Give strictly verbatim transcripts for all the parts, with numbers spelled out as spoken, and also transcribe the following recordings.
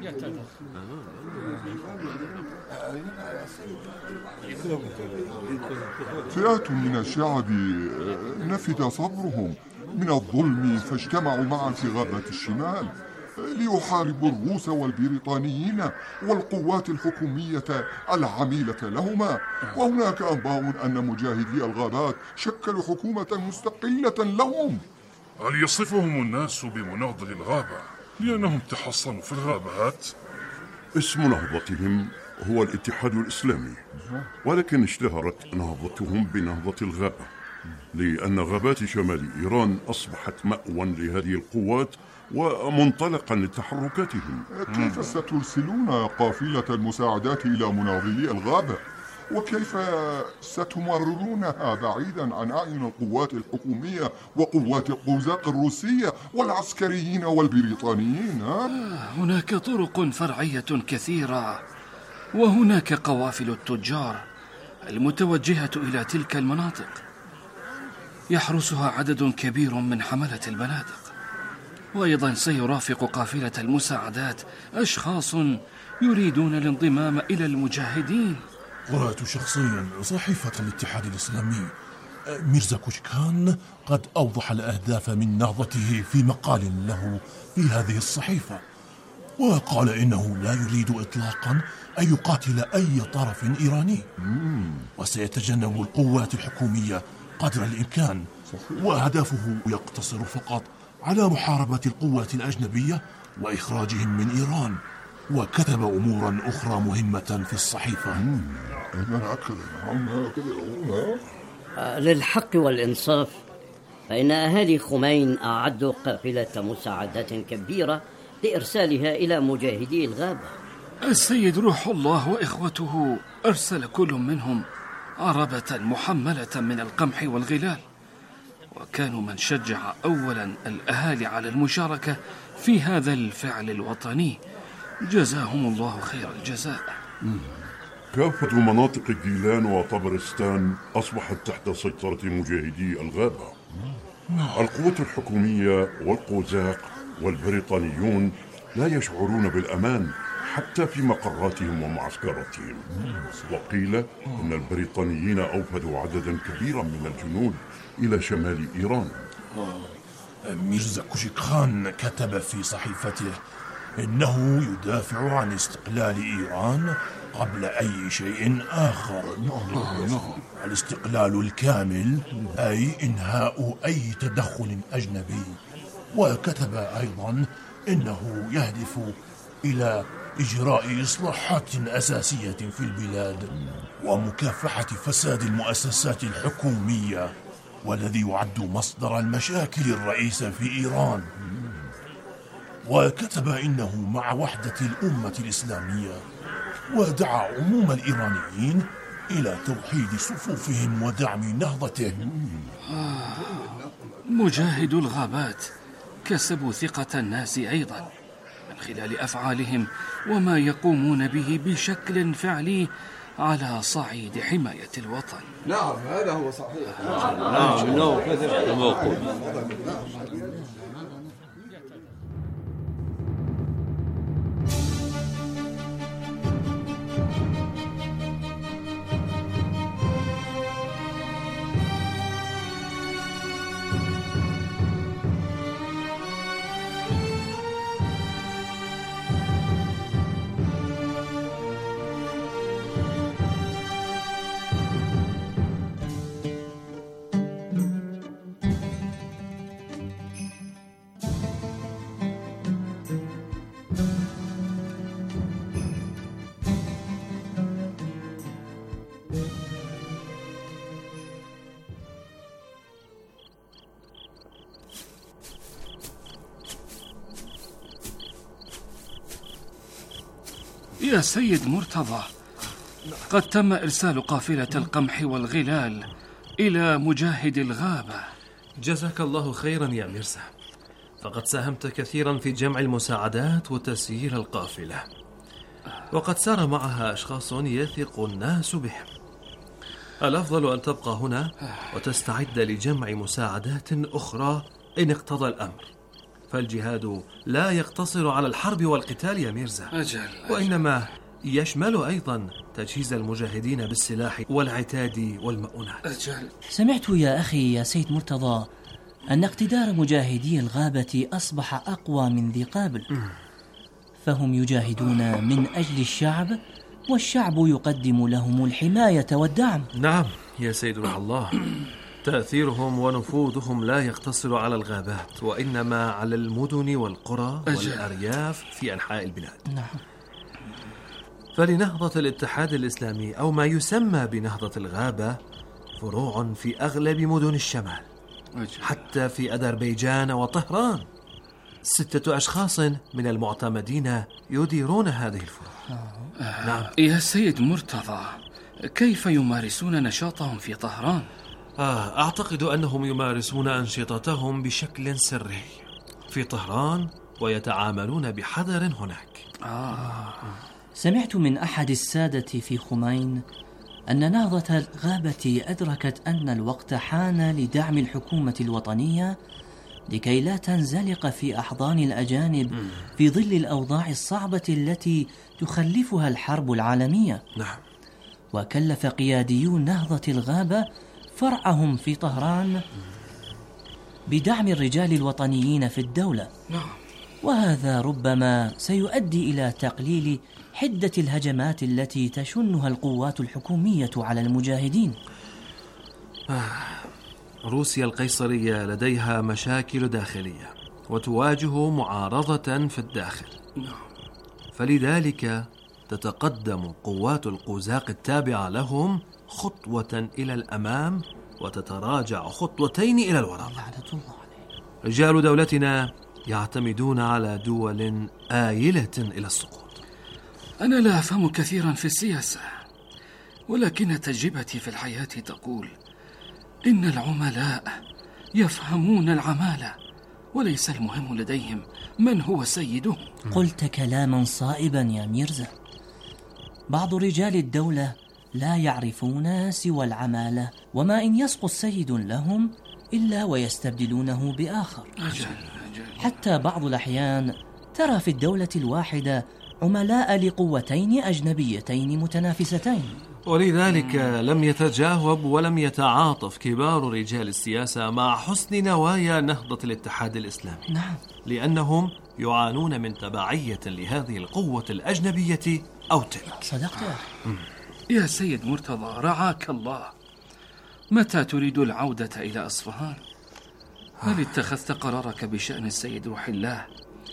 فئات من الشعب نفد صبرهم من الظلم فاجتمعوا معا في غابة الشمال ليحاربوا الروس والبريطانيين والقوات الحكومية العميلة لهما. وهناك أنباء أن مجاهدي الغابات شكلوا حكومة مستقلة لهم. هل يصفهم الناس بمناضل الغابة لأنهم تحصنوا في الغابات؟ اسم نهضتهم هو الاتحاد الإسلامي، ولكن اشتهرت نهضتهم بنهضة الغابة لأن غابات شمال إيران أصبحت مأوى لهذه القوات ومنطلقا لتحركاتهم. كيف سترسلون قافلة المساعدات إلى مناضلي الغابة؟ وكيف ستمررونها بعيدا عن أعين القوات الحكومية وقوات القوزاق الروسية والعسكريين والبريطانيين؟ هناك طرق فرعية كثيرة، وهناك قوافل التجار المتوجهة إلى تلك المناطق يحرسها عدد كبير من حملة البنادق، وأيضا سيرافق قافلة المساعدات أشخاص يريدون الانضمام إلى المجاهدين. قرأت شخصيا صحيفة الاتحاد الإسلامي. ميرزا كوشكان قد أوضح الأهداف من نهضته في مقال له في هذه الصحيفة، وقال إنه لا يريد إطلاقا أن يقاتل أي طرف إيراني، وسيتجنب القوات الحكومية قدر الإمكان، وهدفه يقتصر فقط على محاربة القوات الأجنبية وإخراجهم من إيران. وكتب أمورا أخرى مهمة في الصحيفة. للحق والإنصاف فإن أهالي خمين أعدوا قافلة مساعدات كبيرة لإرسالها إلى مجاهدي الغابة. السيد روح الله وإخوته أرسل كل منهم عربة محملة من القمح والغلال، وكانوا من شجع أولا الأهالي على المشاركة في هذا الفعل الوطني، جزاهم الله خير الجزاء. كافة مناطق جيلان وطبرستان أصبحت تحت سيطرة مجاهدي الغابة. القوات الحكومية والقوزاق والبريطانيون لا يشعرون بالأمان حتى في مقراتهم ومعسكراتهم. وقيل أن البريطانيين أوفدوا عددا كبيرا من الجنود إلى شمال إيران. ميرزا كوشكان كتب في صحيفته إنه يدافع عن استقلال إيران قبل أي شيء آخر. الاستقلال الكامل أي إنهاء أي تدخل أجنبي. وكتب أيضا إنه يهدف إلى إجراء إصلاحات أساسية في البلاد ومكافحة فساد المؤسسات الحكومية، والذي يعد مصدر المشاكل الرئيسة في إيران. وكتب إنه مع وحدة الأمة الإسلامية، ودعا عموم الإيرانيين إلى توحيد صفوفهم ودعم نهضته. آه، مجاهد الغابات كسبوا ثقة الناس أيضا من خلال أفعالهم وما يقومون به بشكل فعلي على صعيد حماية الوطن. نعم هذا هو صحيح. نعم نعم كذا موقف. يا سيد مرتضى، قد تم إرسال قافلة القمح والغلال إلى مجاهد الغابة. جزاك الله خيرا يا ميرزا، فقد ساهمت كثيرا في جمع المساعدات وتسيير القافلة، وقد سار معها أشخاص يثق الناس بهم. الأفضل أن تبقى هنا وتستعد لجمع مساعدات أخرى إن اقتضى الأمر. فالجهاد لا يقتصر على الحرب والقتال يا ميرزا، أجل, أجل. وإنما يشمل أيضا تجهيز المجاهدين بالسلاح والعتاد والمؤونات. أجل. سمعت يا أخي يا سيد مرتضى أن اقتدار مجاهدي الغابة أصبح أقوى من ذي قابل، فهم يجاهدون من أجل الشعب، والشعب يقدم لهم الحماية والدعم. نعم يا سيد روح الله، تأثيرهم ونفوذهم لا يقتصر على الغابات، وإنما على المدن والقرى والأرياف في أنحاء البلاد. نعم. فلنهضة الاتحاد الإسلامي أو ما يسمى بنهضة الغابة فروع في أغلب مدن الشمال، حتى في أذربيجان وطهران. ستة أشخاص من المعتمدين يديرون هذه الفروع. آه. نعم. يا سيد مرتضى، كيف يمارسون نشاطهم في طهران؟ آه أعتقد أنهم يمارسون أنشطتهم بشكل سري في طهران، ويتعاملون بحذر هناك. آه. سمعت من أحد السادة في خمين أن نهضة الغابة أدركت أن الوقت حان لدعم الحكومة الوطنية لكي لا تنزلق في أحضان الأجانب في ظل الأوضاع الصعبة التي تخلفها الحرب العالمية. نعم. وكلف قياديو نهضة الغابة فرعهم في طهران بدعم الرجال الوطنيين في الدولة. نعم. وهذا ربما سيؤدي إلى تقليل حدة الهجمات التي تشنها القوات الحكومية على المجاهدين. آه. روسيا القيصرية لديها مشاكل داخلية وتواجه معارضة في الداخل، فلذلك تتقدم قوات القوزاق التابعة لهم خطوة إلى الأمام وتتراجع خطوتين إلى الوراء. رجال دولتنا يعتمدون على دول آيلة إلى السقوط. أنا لا أفهم كثيرا في السياسة، ولكن تجربتي في الحياة تقول إن العملاء يفهمون العمالة، وليس المهم لديهم من هو سيدهم. قلت كلاما صائبا يا ميرزا. بعض رجال الدولة لا يعرفون سوى العمالة، وما إن يسقط سيد لهم إلا ويستبدلونه بآخر. أجل أجل. حتى بعض الأحيان ترى في الدولة الواحدة عملاء لقوتين أجنبيتين متنافستين، ولذلك لم يتجاوب ولم يتعاطف كبار رجال السياسة مع حسن نوايا نهضة الاتحاد الإسلامي. نعم. لأنهم يعانون من تبعية لهذه القوة الأجنبية أو تلك. صدقت يا سيد مرتضى، رعاك الله. متى تريد العودة إلى أصفهان؟ هل اتخذت قرارك بشأن السيد روح الله؟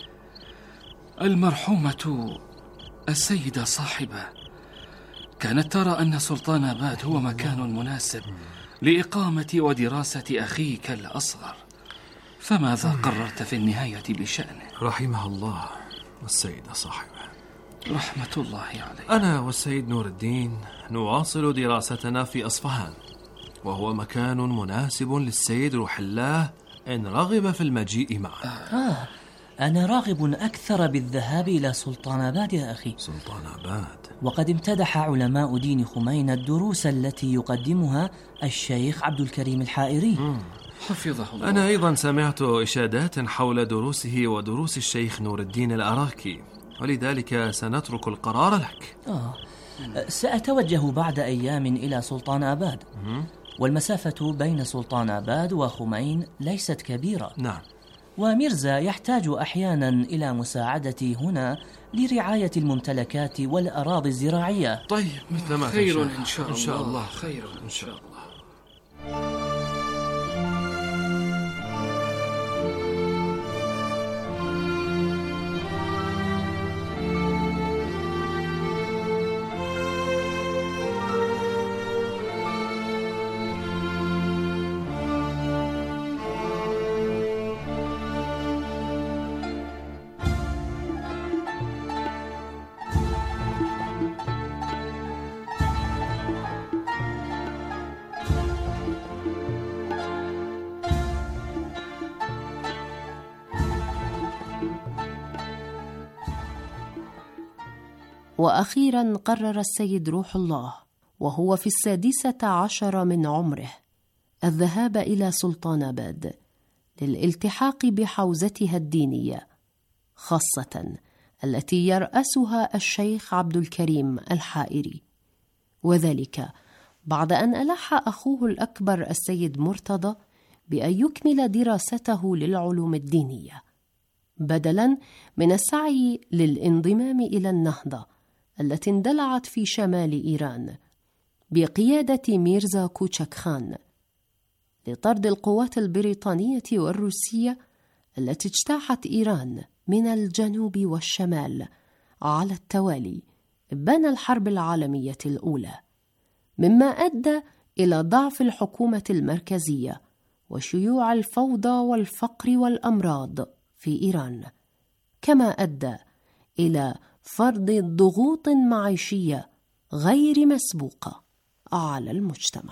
المرحومة السيدة صاحبة كانت ترى أن سلطان آباد هو مكان مناسب لإقامة ودراسة أخيك الأصغر، فماذا قررت في النهاية بشأنه؟ رحمها الله والسيدة صاحبة. رحمة الله عليه. أنا والسيد نور الدين نواصل دراستنا في أصفهان، وهو مكان مناسب للسيد روح الله إن رغب في المجيء معه. آه أنا راغب أكثر بالذهاب إلى سلطان آباد يا أخي. سلطان آباد. وقد امتدح علماء دين خمين الدروس التي يقدمها الشيخ عبد الكريم الحائري مم. حفظه الله. أنا أيضا سمعت إشادات حول دروسه ودروس الشيخ نور الدين الأراكي، ولذلك سنترك القرار لك. آه سأتوجه بعد أيام إلى سلطان آباد، والمسافة بين سلطان آباد وخمين ليست كبيرة. نعم. وميرزا يحتاج أحيانا إلى مساعدتي هنا لرعاية الممتلكات والأراضي الزراعية. طيب مثل ما خير إن شاء الله. إن شاء الله خير إن شاء الله. وأخيرا قرر السيد روح الله وهو في السادسة عشر من عمره الذهاب إلى سلطان آباد للالتحاق بحوزتها الدينية، خاصة التي يرأسها الشيخ عبد الكريم الحائري، وذلك بعد أن ألح أخوه الأكبر السيد مرتضى بأن يكمل دراسته للعلوم الدينية، بدلاً من السعي للانضمام إلى النهضة التي اندلعت في شمال إيران بقيادة ميرزا كوتشك خان لطرد القوات البريطانية والروسية التي اجتاحت إيران من الجنوب والشمال على التوالي بين الحرب العالمية الأولى، مما أدى إلى ضعف الحكومة المركزية وشيوع الفوضى والفقر والأمراض في إيران، كما أدى إلى فرض ضغوط معيشية غير مسبوقة على المجتمع.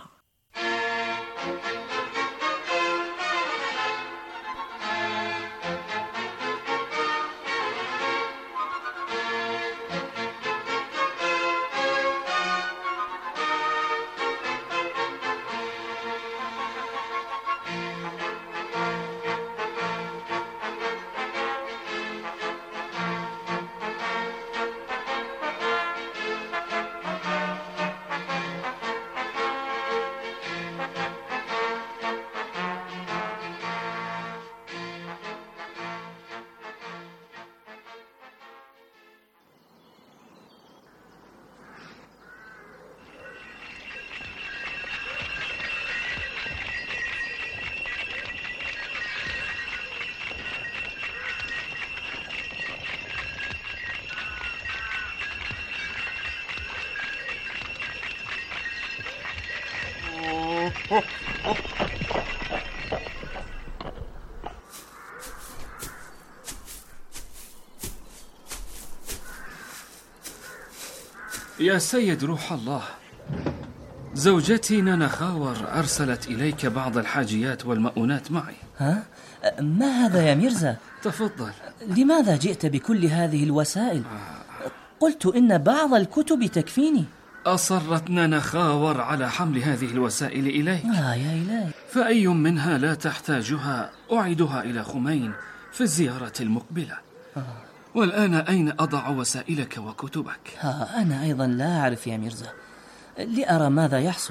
يا سيد روح الله، زوجتي نانا خاور أرسلت إليك بعض الحاجيات والمؤونات معي. ها؟ ما هذا يا ميرزا؟ تفضل. لماذا جئت بكل هذه الوسائل؟ قلت إن بعض الكتب تكفيني. أصرت نانا خاور على حمل هذه الوسائل إليك. آه يا إلهي. فأي منها لا تحتاجها أعيدها إلى خمين في الزيارة المقبلة. آه. والآن أين أضع وسائلك وكتبك؟ ها أنا أيضا لا أعرف يا ميرزا، لأرى ماذا يحصل.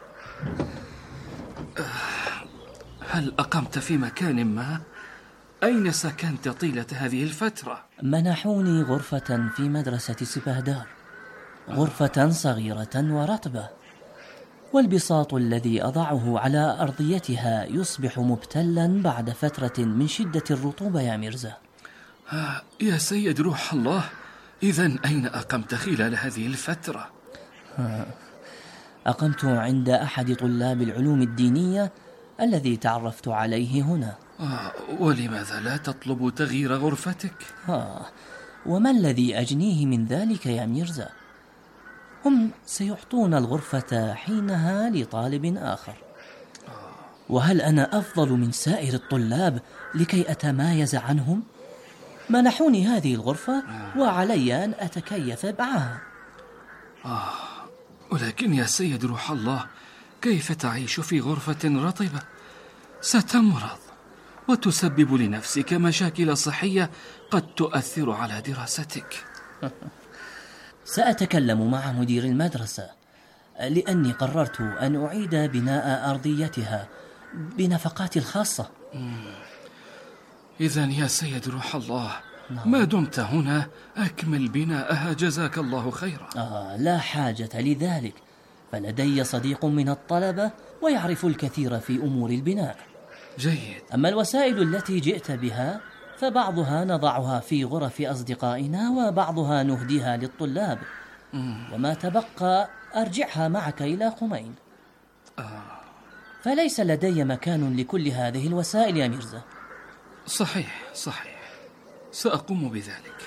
هل أقمت في مكان ما؟ أين سكنت طيلة هذه الفترة؟ منحوني غرفة في مدرسة سبهدار، غرفة صغيرة ورطبة، والبساط الذي أضعه على أرضيتها يصبح مبتلا بعد فترة من شدة الرطوبة يا ميرزا. آه يا سيد روح الله، إذن أين أقمت خلال هذه الفترة؟ أقمت عند أحد طلاب العلوم الدينية الذي تعرفت عليه هنا. آه ولماذا لا تطلب تغيير غرفتك؟ آه وما الذي أجنيه من ذلك يا ميرزا؟ هم سيعطون الغرفة حينها لطالب آخر. وهل أنا أفضل من سائر الطلاب لكي أتمايز عنهم؟ منحوني هذه الغرفة وعلي أن أتكيف معها. آه ولكن يا سيد روح الله، كيف تعيش في غرفة رطبة؟ ستمرض وتسبب لنفسك مشاكل صحية قد تؤثر على دراستك. سأتكلم مع مدير المدرسة، لأني قررت أن أعيد بناء أرضيتها بنفقاتي الخاصة. إذن يا سيد روح الله، ما دمت هنا أكمل بناءها جزاك الله خيرا. آه لا حاجة لذلك، فلدي صديق من الطلبة ويعرف الكثير في أمور البناء. جيد. أما الوسائل التي جئت بها فبعضها نضعها في غرف أصدقائنا وبعضها نهديها للطلاب. مم. وما تبقى أرجعها معك إلى خمين. آه. فليس لدي مكان لكل هذه الوسائل يا ميرزا. صحيح صحيح، سأقوم بذلك.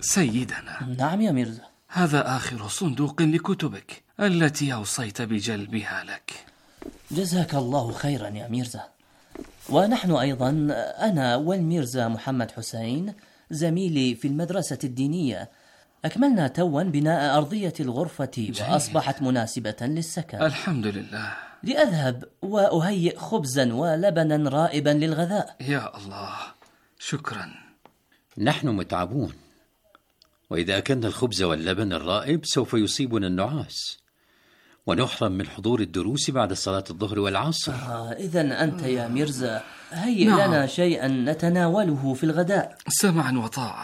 سيدنا. نعم يا ميرزا. هذا آخر صندوق لكتبك التي أوصيت بجلبها لك. جزاك الله خيرا يا ميرزا. ونحن أيضا، أنا والميرزا محمد حسين زميلي في المدرسة الدينية، أكملنا توا بناء أرضية الغرفة جيد. وأصبحت مناسبة للسكن الحمد لله. لأذهب وأهيئ خبزا ولبنا رائبا للغذاء. يا الله، شكرا. نحن متعبون، وإذا أكلنا الخبز واللبن الرائب سوف يصيبنا النعاس ونحرم من حضور الدروس بعد صلاة الظهر والعصر. آه إذن أنت يا ميرزا هيئ نعم. لنا شيئا نتناوله في الغداء. سمعا وطاعة.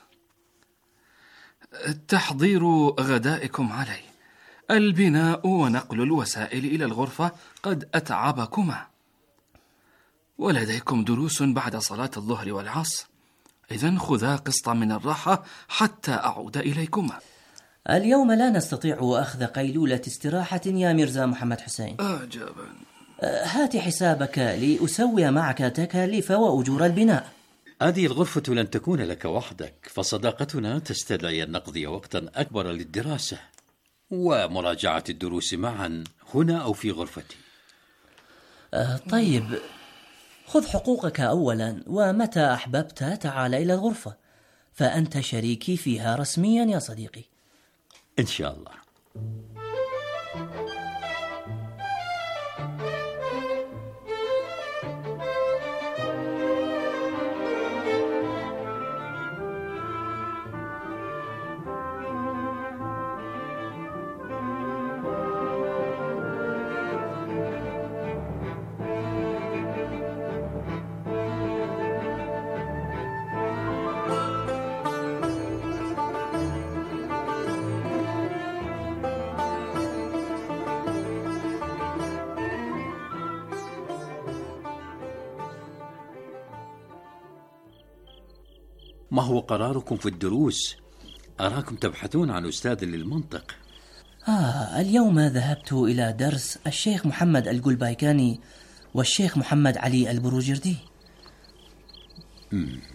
تحضير غدائكم علي. البناء ونقل الوسائل إلى الغرفة قد أتعبكما، ولديكم دروس بعد صلاة الظهر والعصر، إذن خذا قسطا من الراحة حتى أعود إليكما. اليوم لا نستطيع أخذ قيلولة استراحة يا ميرزا محمد حسين. أعجبا. هات حسابك لأسوي معك تكاليف وأجور البناء. هذه الغرفة لن تكون لك وحدك، فصداقتنا تستدعي أن نقضي وقتا أكبر للدراسة ومراجعة الدروس معا هنا أو في غرفتي. أه طيب، خذ حقوقك أولا، ومتى أحببت تعال إلى الغرفة، فأنت شريكي فيها رسميا يا صديقي. إن شاء الله. ما هو قراركم في الدروس؟ أراكم تبحثون عن أستاذ للمنطق. آه اليوم ذهبت إلى درس الشيخ محمد القلبايكاني والشيخ محمد علي البروجردي. مم.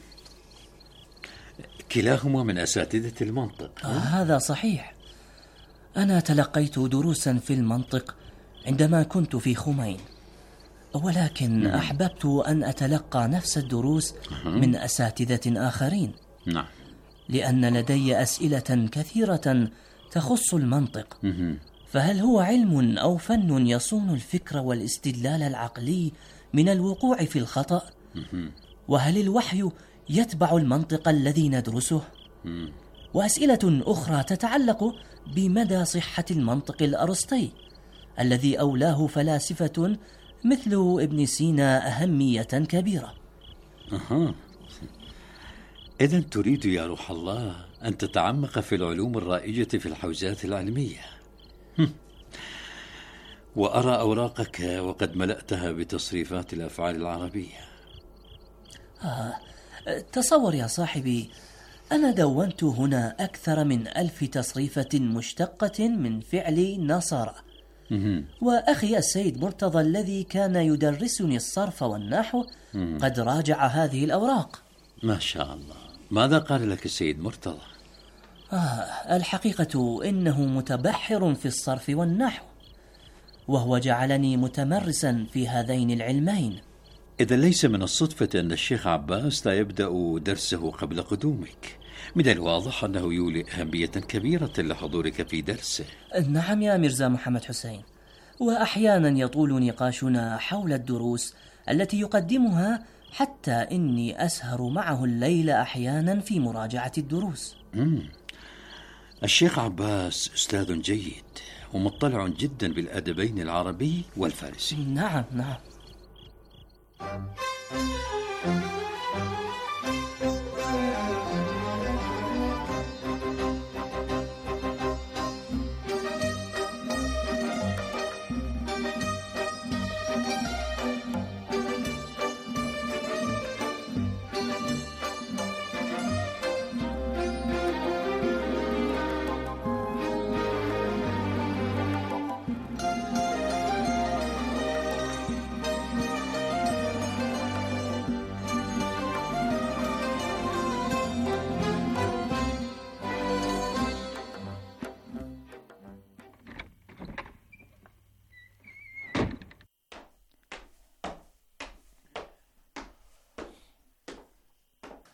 كلاهما من أساتذة المنطق. آه هذا صحيح. أنا تلقيت دروسا في المنطق عندما كنت في خمين، ولكن أحببت أن أتلقى نفس الدروس من أساتذة آخرين. نعم. لأن لدي أسئلة كثيرة تخص المنطق. فهل هو علم أو فن يصون الفكر والاستدلال العقلي من الوقوع في الخطأ؟ وهل الوحي يتبع المنطق الذي ندرسه؟ وأسئلة أخرى تتعلق بمدى صحة المنطق الأرسطي الذي أولاه فلاسفة مثل ابن سينا أهمية كبيرة. أها. إذن تريد يا روح الله أن تتعمق في العلوم الرائجة في الحوزات العلمية. وأرى أوراقك وقد ملأتها بتصريفات الأفعال العربية. آه، تصور يا صاحبي، أنا دونت هنا أكثر من ألف تصريفة مشتقة من فعل نصارى. وأخي السيد مرتضى الذي كان يدرسني الصرف والنحو قد راجع هذه الأوراق. ما شاء الله. ماذا قال لك السيد مرتضى؟ آه الحقيقة إنه متبحر في الصرف والنحو، وهو جعلني متمرسا في هذين العلمين. إذا ليس من الصدفة أن الشيخ عباس لا يبدأ درسه قبل قدومك. من الواضح أنه يولي أهمية كبيرة لحضورك في درسه. نعم يا ميرزا محمد حسين، وأحيانا يطول نقاشنا حول الدروس التي يقدمها، حتى إني أسهر معه الليل أحيانا في مراجعة الدروس. مم. الشيخ عباس أستاذ جيد ومطلع جدا بالأدبين العربي والفارسي. نعم نعم.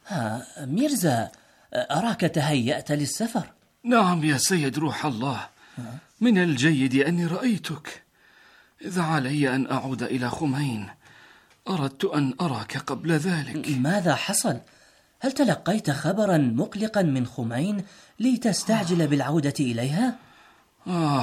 ها ميرزا، أراك تهيأت للسفر. نعم يا سيد روح الله، من الجيد أني رأيتك. إذا علي أن أعود إلى خمين، أردت أن أراك قبل ذلك. ماذا حصل؟ هل تلقيت خبرا مقلقا من خمين لتستعجل بالعودة إليها؟ آه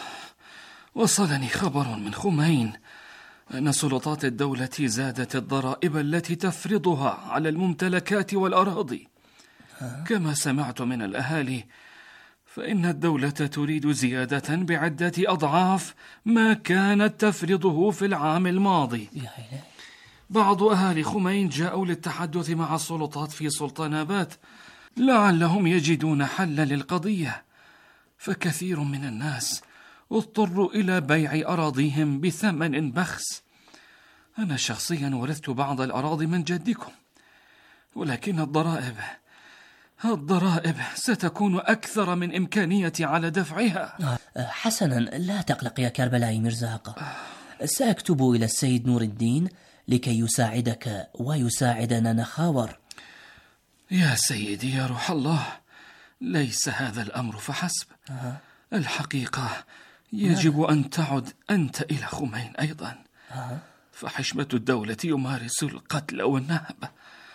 وصلني خبر من خمين أن سلطات الدولة زادت الضرائب التي تفرضها على الممتلكات والأراضي. كما سمعت من الأهالي، فإن الدولة تريد زيادة بعدة أضعاف ما كانت تفرضه في العام الماضي. بعض أهالي خمين جاءوا للتحدث مع السلطات في سلطاناباد لعلهم يجدون حلا للقضية، فكثير من الناس اضطروا إلى بيع أراضيهم بثمن بخس. أنا شخصيا ورثت بعض الأراضي من جدكم، ولكن الضرائب الضرائب ستكون أكثر من إمكانيتي على دفعها. حسنا، لا تقلق يا كربلاء مرزاق، سأكتب إلى السيد نور الدين لكي يساعدك ويساعدنا نخاور. يا سيدي يا روح الله، ليس هذا الأمر فحسب. أه. الحقيقة يجب أن تعد أنت إلى خمين أيضا. أه. فحشمة الدولة يمارس القتل والنهب،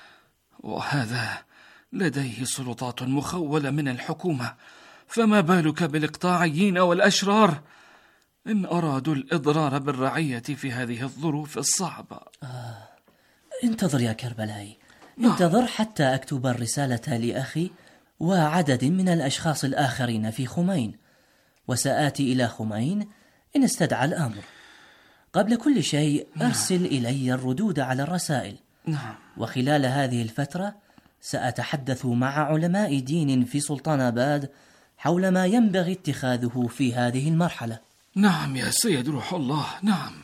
وهذا لديه سلطات مخولة من الحكومة، فما بالك بالإقطاعيين والأشرار إن أرادوا الإضرار بالرعية في هذه الظروف الصعبة. آه. انتظر يا كربلاء، انتظر حتى أكتب الرسالة لأخي وعدد من الأشخاص الآخرين في خمين، وسآتي إلى خمين إن استدعى الأمر. قبل كل شيء أرسل إلي الردود على الرسائل. نعم. وخلال هذه الفترة سأتحدث مع علماء دين في سلطاناباد حول ما ينبغي اتخاذه في هذه المرحلة. نعم يا سيد روح الله، نعم.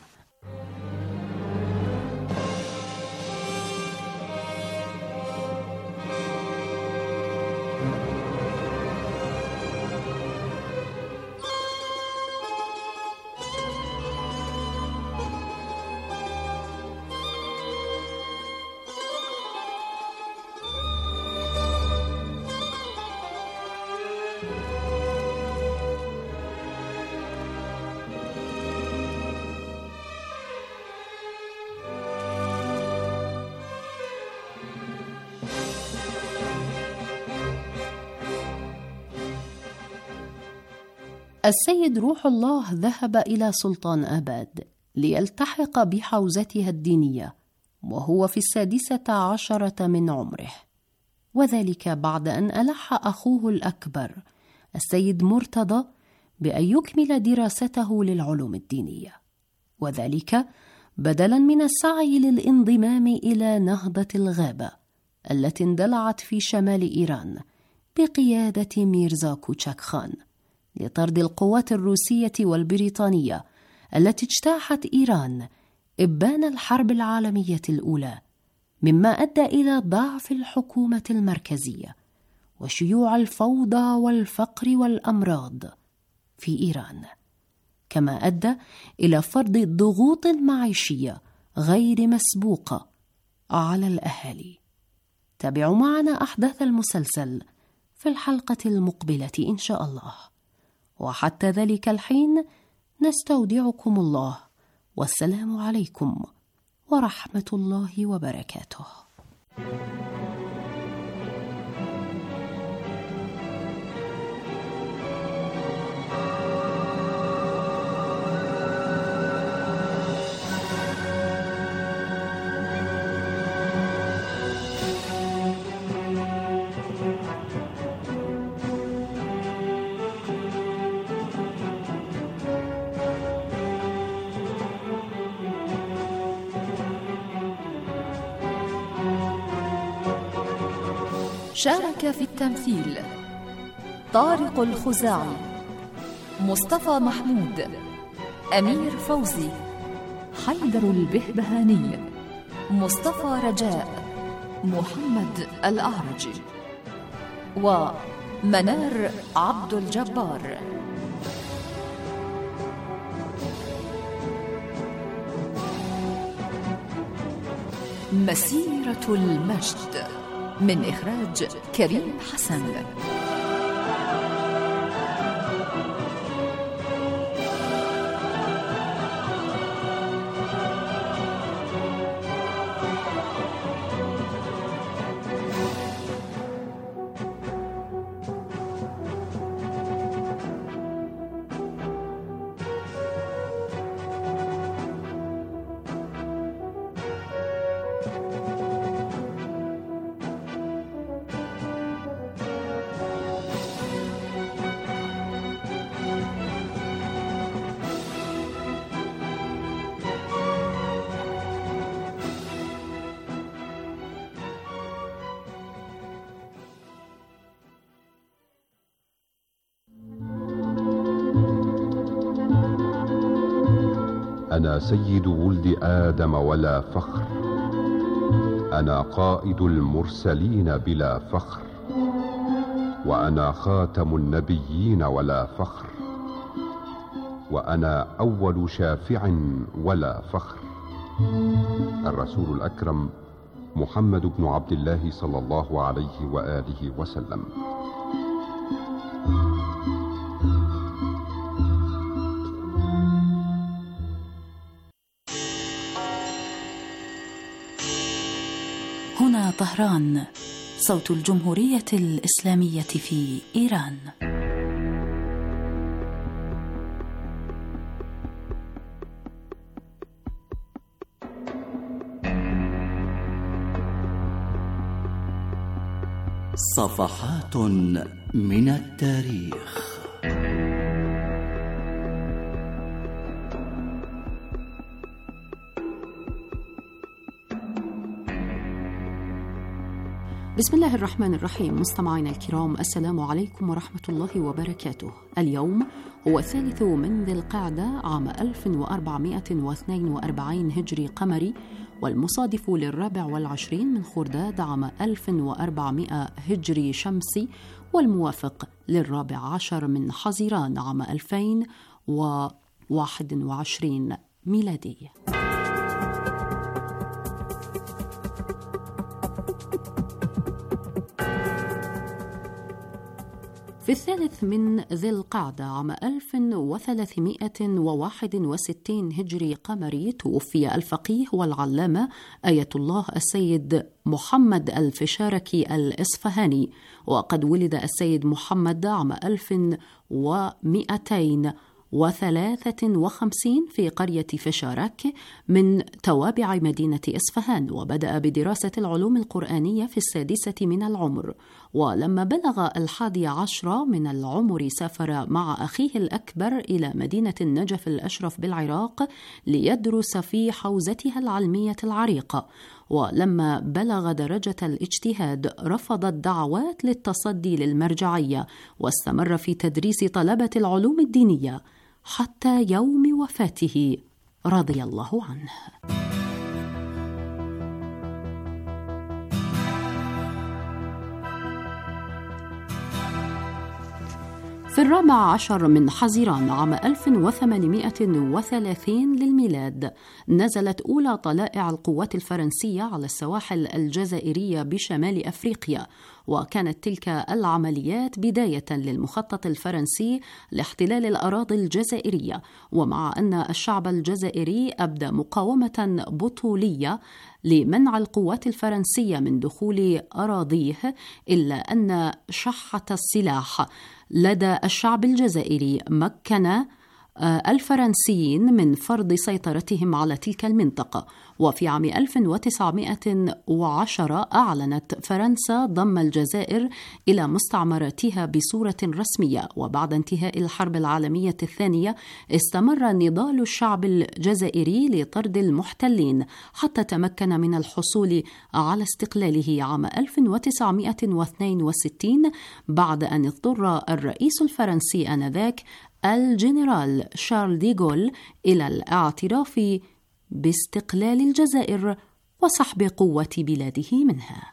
السيد روح الله ذهب إلى سلطاناباد ليلتحق بحوزتها الدينية وهو في السادسة عشرة من عمره، وذلك بعد أن ألح أخوه الأكبر السيد مرتضى بأن يكمل دراسته للعلوم الدينية، وذلك بدلاً من السعي للانضمام إلى نهضة الغابة التي اندلعت في شمال إيران بقيادة ميرزا كوتشاك خان لطرد القوات الروسية والبريطانية التي اجتاحت إيران إبان الحرب العالمية الأولى، مما أدى إلى ضعف الحكومة المركزية وشيوع الفوضى والفقر والأمراض في إيران، كما أدى إلى فرض ضغوط معيشية غير مسبوقة على الأهالي. تابعوا معنا أحداث المسلسل في الحلقة المقبلة إن شاء الله، وحتى ذلك الحين نستودعكم الله، والسلام عليكم ورحمة الله وبركاته. شارك في التمثيل طارق الخزاعي، مصطفى محمود، أمير فوزي، حيدر البهبهاني، مصطفى رجاء، محمد الأعرجي، ومنار عبد الجبار. مسيرة المجد. من إخراج كريم حسن. أنا سيد ولد آدم ولا فخر، أنا قائد المرسلين بلا فخر، وأنا خاتم النبيين ولا فخر، وأنا أول شافع ولا فخر. الرسول الأكرم محمد بن عبد الله صلى الله عليه وآله وسلم. هنا طهران، صوت الجمهورية الإسلامية في إيران. صفحات من التاريخ. بسم الله الرحمن الرحيم. مستمعينا الكرام، السلام عليكم ورحمة الله وبركاته. اليوم هو الثالث من ذي القعدة عام ألف وأربعمائة واثنين وأربعين هجري قمري، والمصادف للرابع والعشرين من خرداد عام ألف وأربعمائة هجري شمسي، والموافق للرابع عشر من حزيران عام ألفين وواحد وعشرين ميلادي. في الثالث من ذي القعدة عام ألف وثلاثمائة وواحد وستين هجري قمري توفي الفقيه والعلامة آية الله السيد محمد الفشاركي الإصفهاني، وقد ولد السيد محمد عام ألف ومئتين وثلاثة وخمسين في قرية فشارك من توابع مدينة إصفهان، وبدأ بدراسة العلوم القرآنية في السادسة من العمر، ولما بلغ الحادي عشر من العمر سافر مع أخيه الأكبر إلى مدينة النجف الأشرف بالعراق ليدرس في حوزتها العلمية العريقة، ولما بلغ درجة الاجتهاد رفض الدعوات للتصدي للمرجعية، واستمر في تدريس طلبة العلوم الدينية حتى يوم وفاته رضي الله عنه. في الرابع عشر من حزيران عام ألف وثمانمائة وثلاثين للميلاد نزلت أولى طلائع القوات الفرنسية على السواحل الجزائرية بشمال أفريقيا، وكانت تلك العمليات بداية للمخطط الفرنسي لاحتلال الأراضي الجزائرية. ومع أن الشعب الجزائري أبدى مقاومة بطولية لمنع القوات الفرنسية من دخول أراضيه، إلا أن شحة السلاح لدى الشعب الجزائري مكن الفرنسيين من فرض سيطرتهم على تلك المنطقة. وفي عام ألف وتسعمائة وعشرة أعلنت فرنسا ضم الجزائر إلى مستعمراتها بصورة رسمية. وبعد انتهاء الحرب العالمية الثانية استمر نضال الشعب الجزائري لطرد المحتلين حتى تمكن من الحصول على استقلاله عام ألف وتسعمائة واثنين وستين، بعد أن اضطر الرئيس الفرنسي آنذاك الجنرال شارل دي غول إلى الاعتراف باستقلال الجزائر وسحب قوة بلاده منها.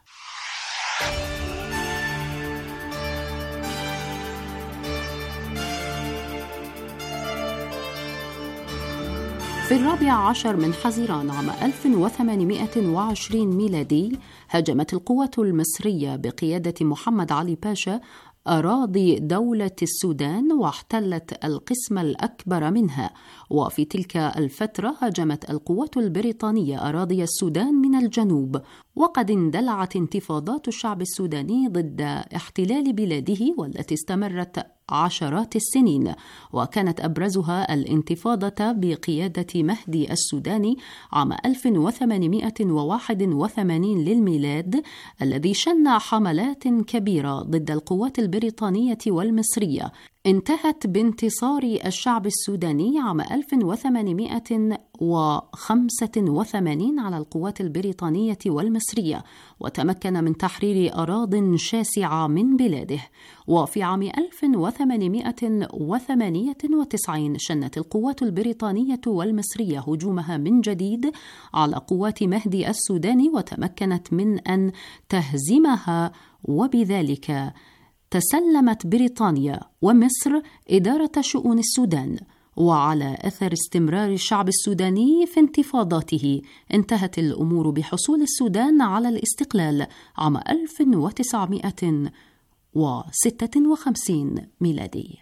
في الرابع عشر من حزيران عام ألف وثمانمائة وعشرين ميلادي هاجمت القوات المصرية بقيادة محمد علي باشا أراضي دولة السودان واحتلت القسم الأكبر منها، وفي تلك الفترة هاجمت القوات البريطانية أراضي السودان من الجنوب، وقد اندلعت انتفاضات الشعب السوداني ضد احتلال بلاده والتي استمرت عشرات السنين، وكانت أبرزها الانتفاضة بقيادة مهدي السوداني عام ألف وثمانمائة وواحد وثمانين للميلاد، الذي شن حملات كبيرة ضد القوات البريطانية والمصرية انتهت بانتصار الشعب السوداني عام ألف وثمانمائة وخمسة وثمانين على القوات البريطانية والمصرية، وتمكن من تحرير أراضٍ شاسعة من بلاده. وفي عام ألف وثمانمائة وثمانية وتسعين شنت القوات البريطانية والمصرية هجومها من جديد على قوات مهدي السوداني، وتمكنت من أن تهزمها، وبذلك تسلمت بريطانيا ومصر إدارة شؤون السودان. وعلى أثر استمرار الشعب السوداني في انتفاضاته انتهت الأمور بحصول السودان على الاستقلال عام ألف وتسعمائة وستة وخمسين ميلادي.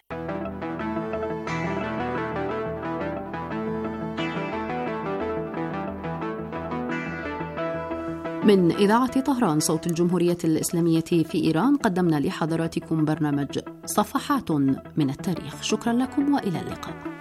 من إذاعة طهران صوت الجمهورية الإسلامية في إيران قدمنا لحضراتكم برنامج صفحات من التاريخ. شكرا لكم وإلى اللقاء.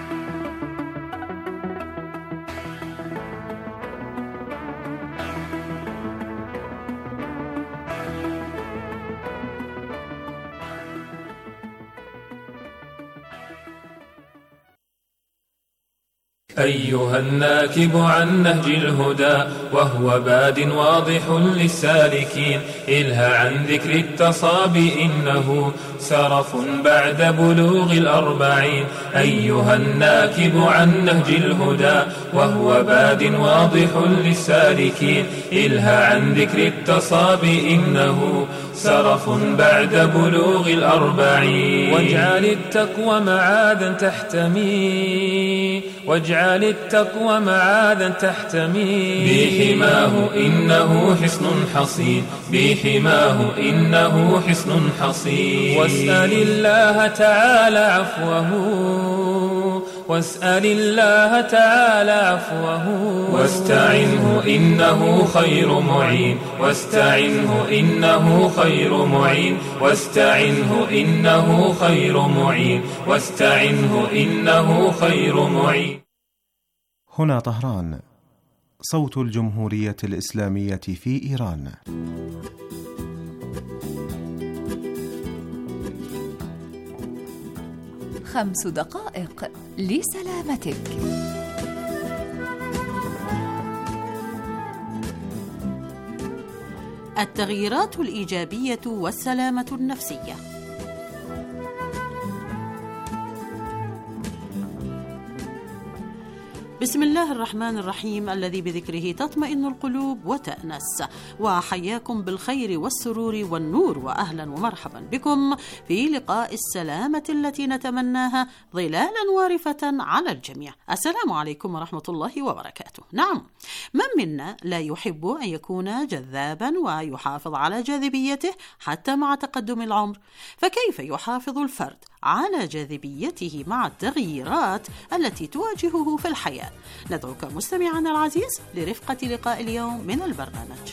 أيها الناكب عن نهج الهدى وهو باد واضح للسالكين، إلها عن ذكر التصابي إنه سرف بعد بلوغ الأربعين. أيها الناكب عن نهج الهدى وهو باد واضح للسالكين، إلها عن ذكر التصابي إنه سرف بعد بلوغ الأربعين. واجعل التقوى معاذا تحتمي، واجعل التقوى معاذا تحتمي، بحماه إنه حصن حصين، بحماه إنه حصن حصين. واسأل الله تعالى عفوه، واسأل الله تعالى عفوه، واستعنه إنه خير معين، واستعنه إنه خير معين، واستعنه إنه خير معين، واستعنه إنه خير معين. هنا طهران صوت الجمهورية الإسلامية في إيران. خمس دقائق لسلامتك. التغييرات الإيجابية والسلامة النفسية. بسم الله الرحمن الرحيم الذي بذكره تطمئن القلوب وتأنس، وحياكم بالخير والسرور والنور، وأهلا ومرحبا بكم في لقاء السلامة التي نتمناها ظلالا وارفة على الجميع. السلام عليكم ورحمة الله وبركاته. نعم، من منا لا يحب أن يكون جذابا ويحافظ على جاذبيته حتى مع تقدم العمر؟ فكيف يحافظ الفرد على جاذبيته مع التغييرات التي تواجهه في الحياة؟ ندعوك مستمعنا العزيز لرفقة لقاء اليوم من البرنامج.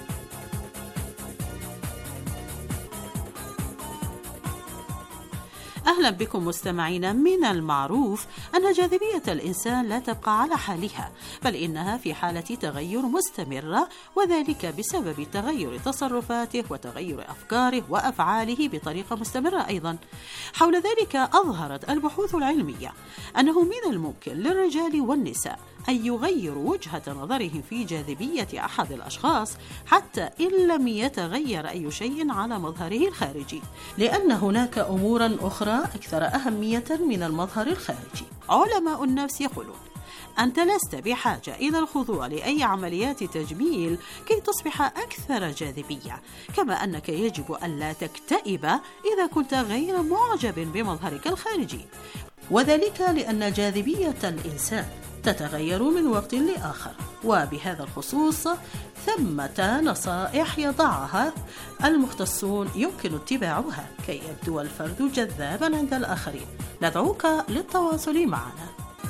أهلا بكم مستمعين. من المعروف أن جاذبية الإنسان لا تبقى على حالها، بل إنها في حالة تغير مستمرة، وذلك بسبب تغير تصرفاته وتغير أفكاره وأفعاله بطريقة مستمرة أيضا. حول ذلك أظهرت البحوث العلمية أنه من الممكن للرجال والنساء أن يغيروا وجهة نظرهم في جاذبية أحد الأشخاص حتى إن لم يتغير أي شيء على مظهره الخارجي، لأن هناك أمورا أخرى أكثر أهمية من المظهر الخارجي. علماء النفس يقولون: أنت لست بحاجة إلى الخضوع لأي عمليات تجميل كي تصبح أكثر جاذبية، كما أنك يجب أن لا تكتئب إذا كنت غير معجب بمظهرك الخارجي. وذلك لأن جاذبية الإنسان تتغير من وقت لآخر، وبهذا الخصوص ثمة نصائح يضعها المختصون يمكن اتباعها كي يبدو الفرد جذابا عند الآخرين. ندعوك للتواصل معنا.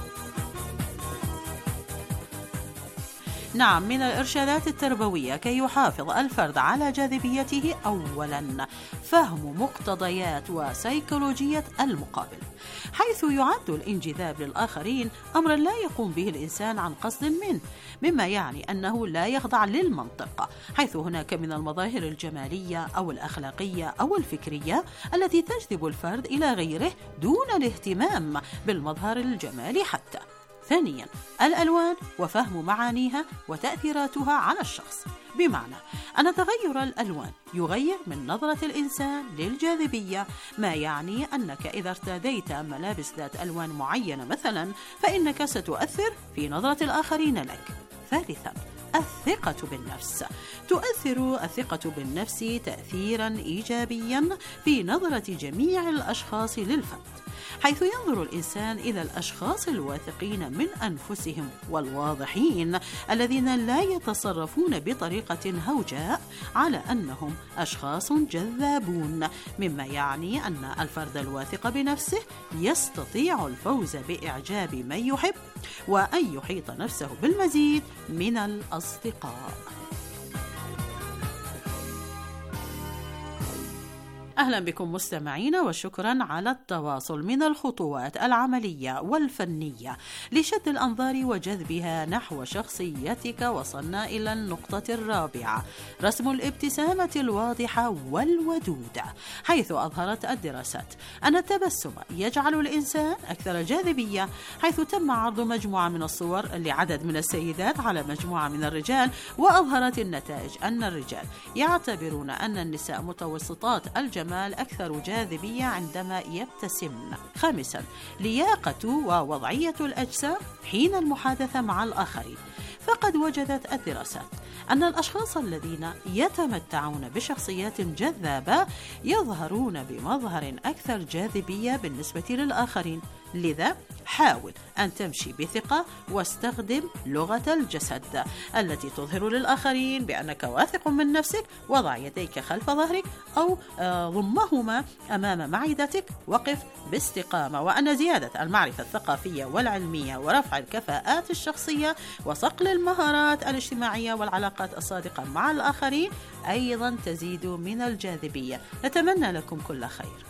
نعم، من الإرشادات التربوية كي يحافظ الفرد على جاذبيته أولا فهم مقتضيات وسيكولوجية المقابل، حيث يعد الانجذاب للآخرين أمرا لا يقوم به الإنسان عن قصد منه، مما يعني أنه لا يخضع للمنطق، حيث هناك من المظاهر الجمالية أو الأخلاقية أو الفكرية التي تجذب الفرد إلى غيره دون الاهتمام بالمظهر الجمالي حتى. ثانيا، الألوان وفهم معانيها وتأثيراتها على الشخص، بمعنى أن تغير الألوان يغير من نظرة الإنسان للجاذبية، ما يعني أنك إذا ارتديت ملابس ذات ألوان معينة مثلا فإنك ستؤثر في نظرة الآخرين لك. ثالثا، الثقة بالنفس. تؤثر الثقة بالنفس تأثيرا إيجابيا في نظرة جميع الأشخاص للفرد، حيث ينظر الإنسان إلى الأشخاص الواثقين من أنفسهم والواضحين الذين لا يتصرفون بطريقة هوجاء على أنهم أشخاص جذابون، مما يعني أن الفرد الواثق بنفسه يستطيع الفوز بإعجاب من يحب وأن يحيط نفسه بالمزيد من الأصدقاء. أهلا بكم مستمعين، وشكرا على التواصل. من الخطوات العملية والفنية لشد الأنظار وجذبها نحو شخصيتك وصلنا إلى النقطة الرابعة، رسم الابتسامة الواضحة والودودة، حيث أظهرت الدراسات أن التبسم يجعل الإنسان أكثر جاذبية، حيث تم عرض مجموعة من الصور لعدد من السيدات على مجموعة من الرجال، وأظهرت النتائج أن الرجال يعتبرون أن النساء متوسطات الجمال أكثر جاذبية عندما يبتسمن. خامسا، لياقة ووضعية الأجسام حين المحادثة مع الآخرين، فقد وجدت الدراسات أن الأشخاص الذين يتمتعون بشخصيات جذابة يظهرون بمظهر أكثر جاذبية بالنسبة للآخرين، لذا حاول أن تمشي بثقة واستخدم لغة الجسد التي تظهر للآخرين بأنك واثق من نفسك. وضع يديك خلف ظهرك أو ضمهما أمام معدتك، وقف باستقامة، وأن زيادة المعرفة الثقافية والعلمية ورفع الكفاءات الشخصية وصقل المهارات الاجتماعية والعلاقات الصادقة مع الآخرين أيضا تزيد من الجاذبية. نتمنى لكم كل خير.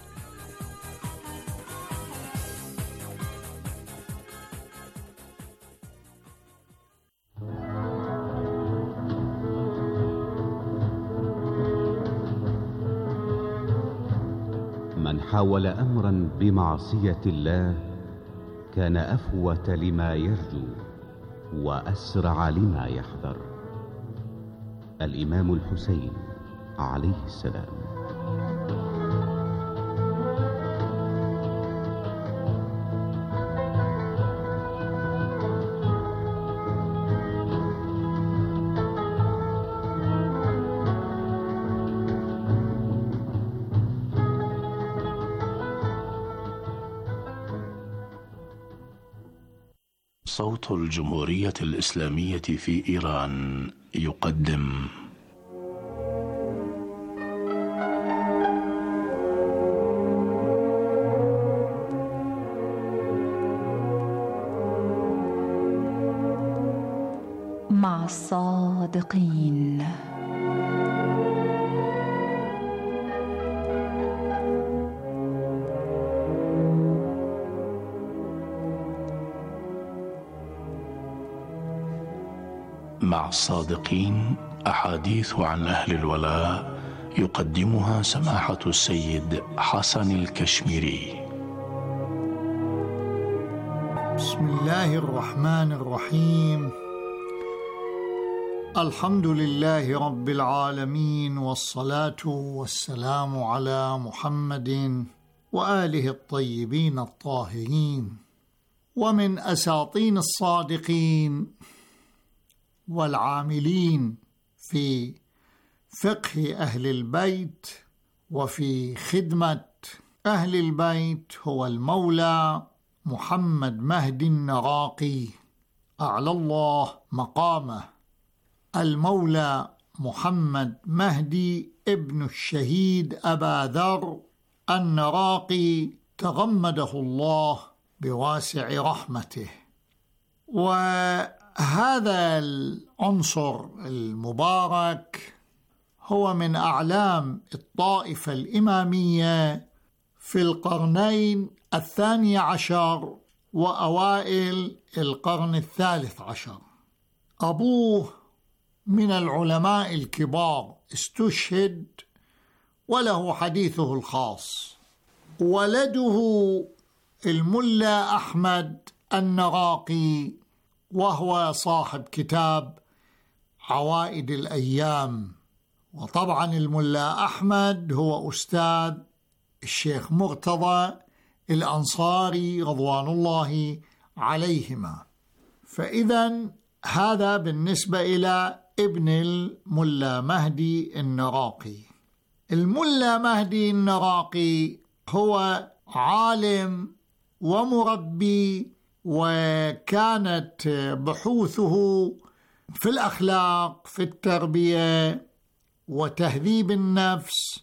من حاول أمرا بمعصية الله كان أفوت لما يرجو وأسرع لما يحذر. الإمام الحسين عليه السلام. صوت الجمهورية الإسلامية في إيران يقدم مع الصادقين. مع الصادقين، أحاديث عن أهل الولاء يقدمها سماحة السيد حسن الكشميري. بسم الله الرحمن الرحيم. الحمد لله رب العالمين، والصلاة والسلام على محمد وآله الطيبين الطاهرين. ومن أساطين الصادقين والعاملين في فقه أهل البيت وفي خدمة أهل البيت هو المولى محمد مهدي النراقي أعلى الله مقامه، المولى محمد مهدي ابن الشهيد أبا ذر النراقي تغمده الله بواسع رحمته. وهذا العنصر المبارك هو من أعلام الطائفة الإمامية في القرنين الثاني عشر وأوائل القرن الثالث عشر. أبوه من العلماء الكبار استشهد وله حديثه الخاص. ولده الملا أحمد النراقي وهو صاحب كتاب عوائد الأيام. وطبعا الملا أحمد هو أستاذ الشيخ مرتضى الأنصاري رضوان الله عليهما. فإذا هذا بالنسبة إلى ابن الملا مهدي النراقي. الملا مهدي النراقي هو عالم ومربي، وكانت بحوثه في الأخلاق، في التربية وتهذيب النفس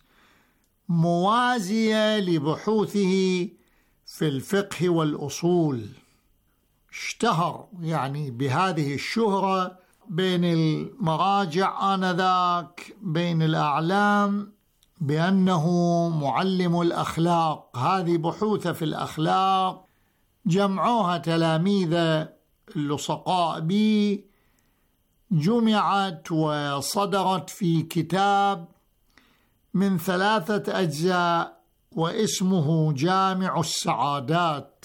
موازية لبحوثه في الفقه والأصول. اشتهر يعني بهذه الشهرة بين المراجع آنذاك، بين الأعلام، بأنه معلم الأخلاق. هذه بحوثة في الأخلاق جمعوها تلاميذ اللصقاء بي، جمعت وصدرت في كتاب من ثلاثة أجزاء واسمه جامع السعادات.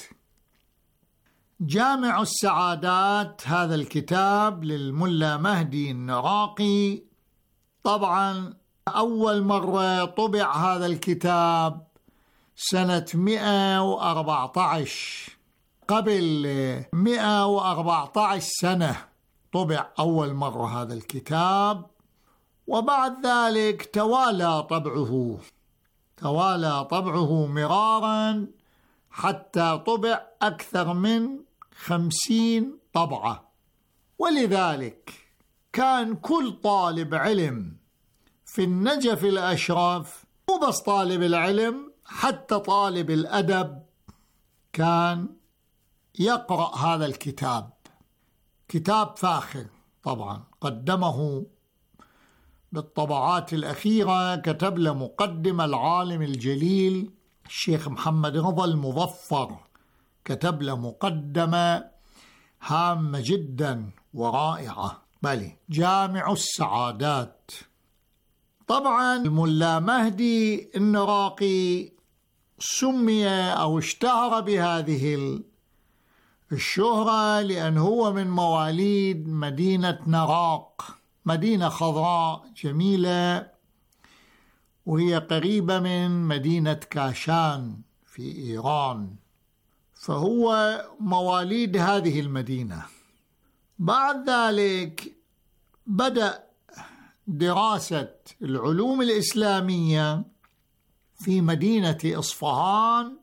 جامع السعادات هذا الكتاب للملا مهدي النراقي. طبعا أول مرة طبع هذا الكتاب سنة مئة وأربعة عشر، قبل مئة وأربعة عشر سنة طبع أول مرة هذا الكتاب. وبعد ذلك توالى طبعه توالى طبعه مرارا حتى طبع أكثر من خمسين طبعة. ولذلك كان كل طالب علم في النجف الأشرف، مو بس طالب العلم، حتى طالب الأدب كان يقرأ هذا الكتاب. كتاب فاخر طبعا، قدمه بالطبعات الأخيرة، كتب له مقدمة العالم الجليل الشيخ محمد رضا المظفر، كتب له مقدمة هامة جدا ورائعة، بلي جامع السعادات. طبعا الملا مهدي النراقي سمي أو اشتهر بهذه الشهرة لأن هو من مواليد مدينة نراق، مدينة خضراء جميلة، وهي قريبة من مدينة كاشان في إيران، فهو مواليد هذه المدينة. بعد ذلك بدأ دراسة العلوم الإسلامية في مدينة إصفهان،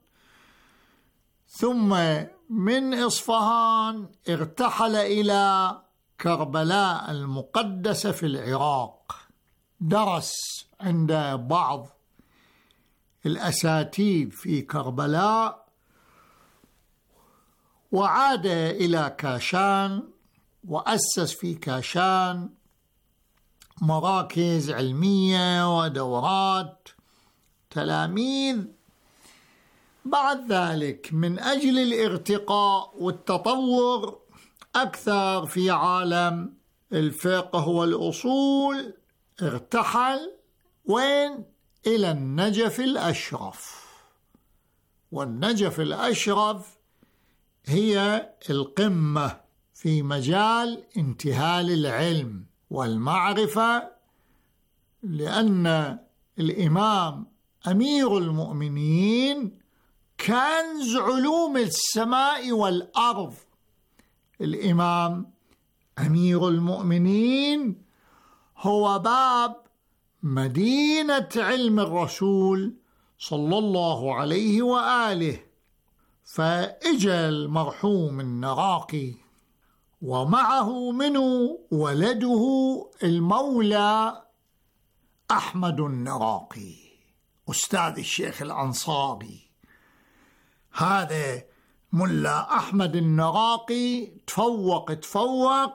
ثم من إصفهان ارتحل إلى كربلاء المقدسة في العراق، درس عند بعض الأساتذة في كربلاء، وعاد إلى كاشان وأسس في كاشان مراكز علمية ودورات تلاميذ. بعد ذلك من أجل الارتقاء والتطور أكثر في عالم الفقه والأصول ارتحل وين؟ إلى النجف الأشرف. والنجف الأشرف هي القمة في مجال انتهال العلم والمعرفة، لأن الإمام أمير المؤمنين كنز علوم السماء والأرض. الإمام أمير المؤمنين هو باب مدينة علم الرسول صلى الله عليه وآله، فإجى المرحوم النراقي ومعه منه ولده المولى أحمد النراقي أستاذ الشيخ الأنصاري. هذا ملا أحمد النراقي تفوق تفوق،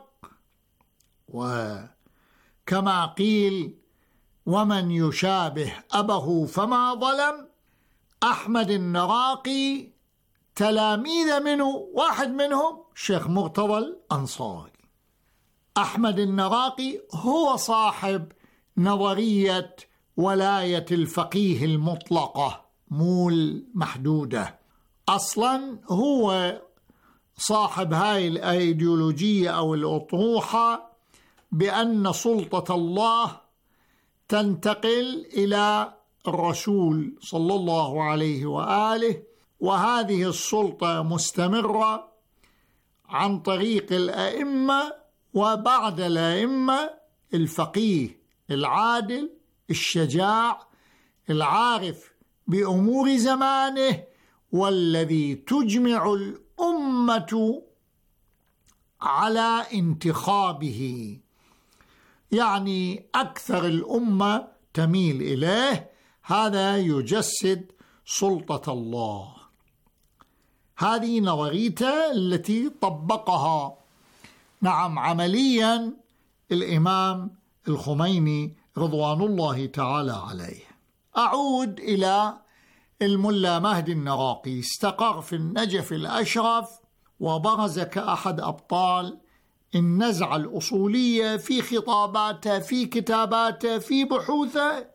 وكما قيل ومن يشابه أبه فما ظلم. أحمد النراقي تلاميذ منه واحد منهم الشيخ مرتضى الأنصاري. أحمد النراقي هو صاحب نظرية ولاية الفقيه المطلقة مو المحدودة. أصلا هو صاحب هاي الأيديولوجية أو الأطروحة بأن سلطة الله تنتقل إلى الرسول صلى الله عليه وآله، وهذه السلطة مستمرة عن طريق الأئمة، وبعد الأئمة الفقيه العادل الشجاع العارف بأمور زمانه، والذي تجمع الأمة على انتخابه، يعني أكثر الأمة تميل إليه. هذا يجسد سلطة الله. هذه نظريته التي طبقها نعم عمليا الإمام الخميني رضوان الله تعالى عليه. أعود إلى الملا مهدي النراقي. استقر في النجف الأشرف وبرز كأحد أبطال النزعة الأصولية في خطاباته، في كتاباته، في بحوثه.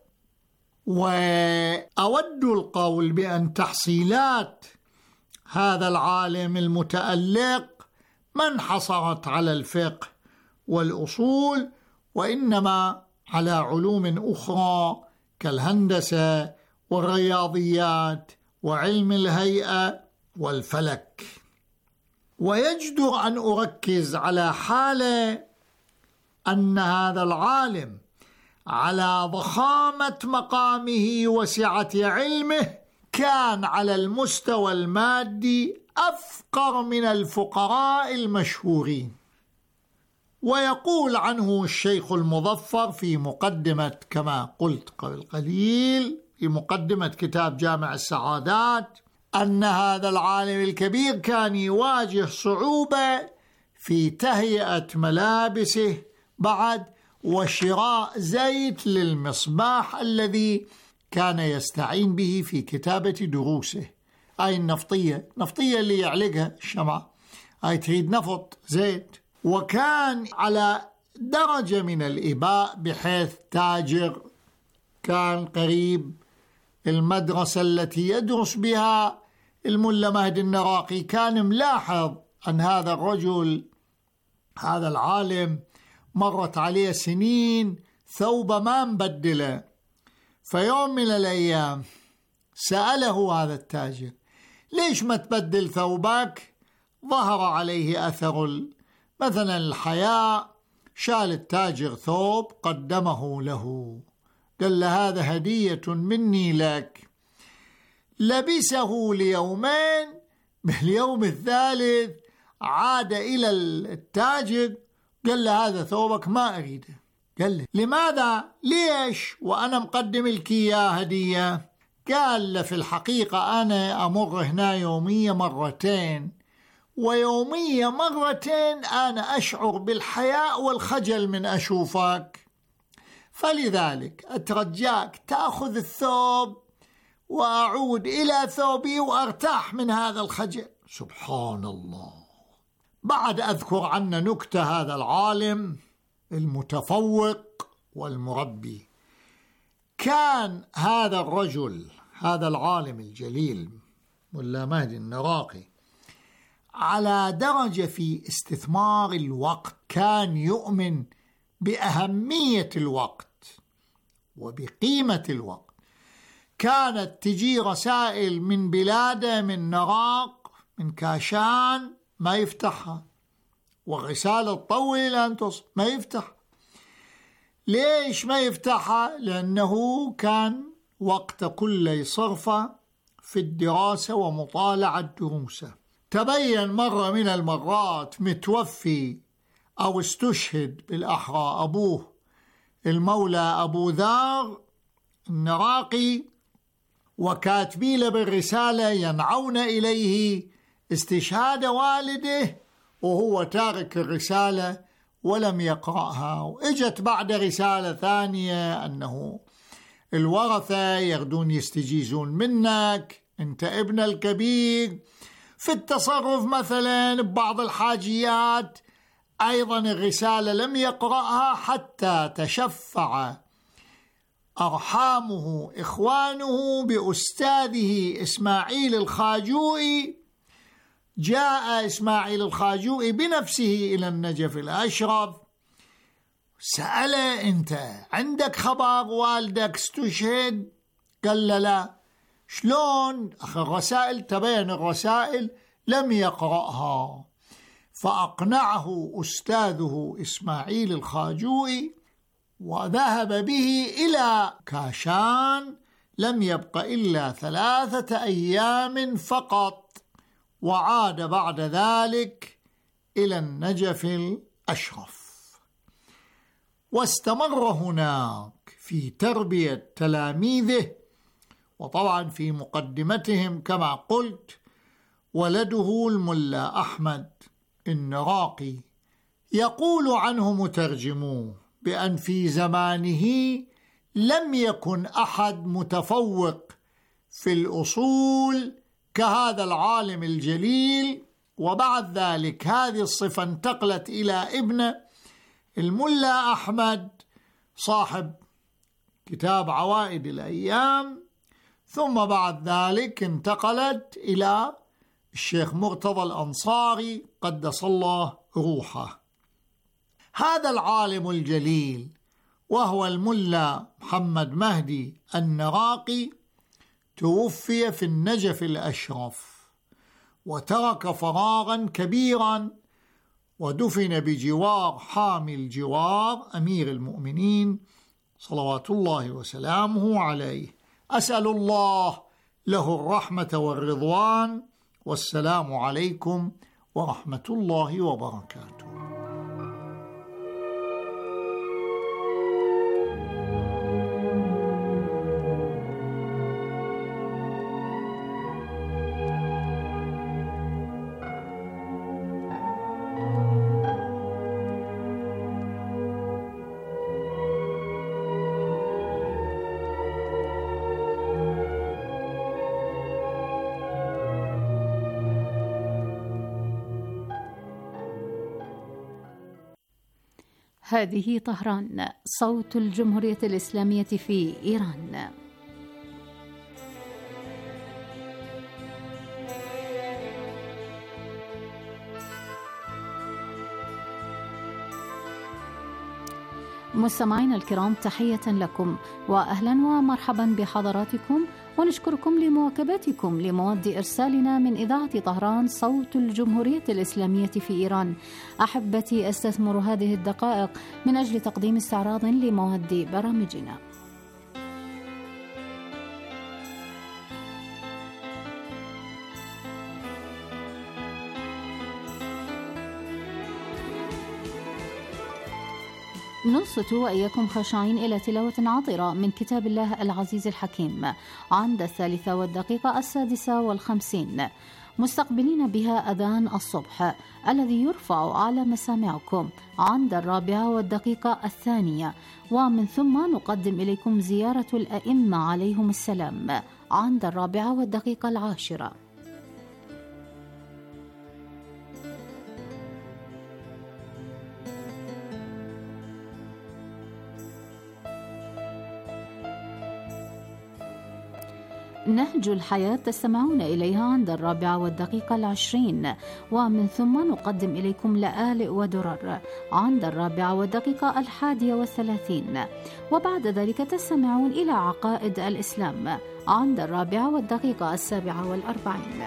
وأود القول بأن تحصيلات هذا العالم المتألق ما انحصرت على الفقه والأصول، وإنما على علوم أخرى كالهندسة والرياضيات وعلم الهيئة والفلك. ويجدر أن أركز على حالة أن هذا العالم على ضخامة مقامه وسعة علمه كان على المستوى المادي أفقر من الفقراء المشهورين. ويقول عنه الشيخ المظفر في مقدمة كما قلت قبل قليل في مقدمة كتاب جامع السعادات أن هذا العالم الكبير كان يواجه صعوبة في تهيئة ملابسه بعد وشراء زيت للمصباح الذي كان يستعين به في كتابة دروسه. أي النفطية نفطية اللي يعلقها الشمعة، أي تريد نفط زيت. وكان على درجة من الإباء بحيث تاجر كان قريب المدرسة التي يدرس بها الملا مهدي النراقي كان ملاحظ أن هذا الرجل هذا العالم مرت عليه سنين ثوبه ما مبدله. فيوم من الأيام سأله هذا التاجر ليش ما تبدل ثوبك؟ ظهر عليه أثر مثلا الحياء. شال التاجر ثوب قدمه له، قال له هذا هدية مني لك. لبسه ليومين، باليوم الثالث عاد إلى التاجر قال له هذا ثوبك ما أريده. قال له لماذا؟ ليش وأنا مقدم لك إياه هدية؟ قال له في الحقيقة أنا أمر هنا يومية مرتين، ويومية مرتين أنا أشعر بالحياء والخجل من أشوفك، فلذلك أترجاك تأخذ الثوب وأعود إلى ثوبي وأرتاح من هذا الخجل. سبحان الله. بعد أذكر عنا نكتة هذا العالم المتفوق والمربي. كان هذا الرجل هذا العالم الجليل ملا مهدي النراقي على درجة في استثمار الوقت، كان يؤمن بأهمية الوقت وبقيمة الوقت. كانت تجي رسائل من بلاده من نراق من كاشان ما يفتحها، والرسالة تطول إلى أن تصل ما يفتح. ليش ما يفتحها؟ لأنه كان وقت كل يصرفه في الدراسة ومطالعة دروسه. تبين مرة من المرات متوفي أو استشهد بالأحرى أبوه المولى أبو ذر النراقي، وكاتبي له بالرسالة ينعون إليه استشهاد والده وهو تارك الرسالة ولم يقرأها. وإجت بعد رسالة ثانية أنه الورثة يغدون يستجيزون منك، أنت ابن الكبير في التصرف مثلا ببعض الحاجيات. أيضا الرسالة لم يقرأها حتى تشفع أرحامه إخوانه بأستاذه إسماعيل الخاجوئي. جاء إسماعيل الخاجوئي بنفسه إلى النجف الأشرف، سأله أنت عندك خبر والدك استشهد؟ قال له لا. شلون؟ أخي الرسائل تبين الرسائل لم يقرأها. فأقنعه أستاذه إسماعيل الخاجوئي وذهب به إلى كاشان. لم يبق إلا ثلاثة أيام فقط، وعاد بعد ذلك إلى النجف الأشرف، واستمر هناك في تربية تلاميذه. وطبعا في مقدمتهم كما قلت ولده الملا أحمد النراقي. يقول عنه مترجموه بأن في زمانه لم يكن أحد متفوق في الأصول كهذا العالم الجليل. وبعد ذلك هذه الصفة انتقلت إلى ابنه الملا أحمد صاحب كتاب عوائد الأيام، ثم بعد ذلك انتقلت إلى الشيخ مرتضى الأنصاري قدس الله روحه. هذا العالم الجليل وهو الملا محمد مهدي النراقي توفي في النجف الأشرف، وترك فراغا كبيرا، ودفن بجوار حامي الجوار أمير المؤمنين صلوات الله وسلامه عليه. أسأل الله له الرحمة والرضوان، والسلام عليكم ورحمة الله وبركاته. هذه طهران، صوت الجمهورية الإسلامية في إيران. مستمعينا الكرام، تحية لكم وأهلا ومرحبا بحضراتكم، ونشكركم لمواكبتكم لمواد إرسالنا من إذاعة طهران صوت الجمهورية الإسلامية في إيران. أحبتي، أستثمر هذه الدقائق من أجل تقديم استعراض لمواد برامجنا. ننصت وإياكم خاشعين إلى تلاوة عطرة من كتاب الله العزيز الحكيم عند الثالثة والدقيقة السادسة والخمسين، مستقبلين بها أذان الصبح الذي يرفع على مسامعكم عند الرابعة والدقيقة الثانية، ومن ثم نقدم إليكم زيارة الأئمة عليهم السلام عند الرابعة والدقيقة العاشرة. نهج الحياة تستمعون إليها عند الرابعة والدقيقة العشرين، ومن ثم نقدم إليكم لآلئ ودرر عند الرابعة والدقيقة الحادية والثلاثين، وبعد ذلك تستمعون إلى عقائد الإسلام عند الرابعة والدقيقة السابعة والأربعين.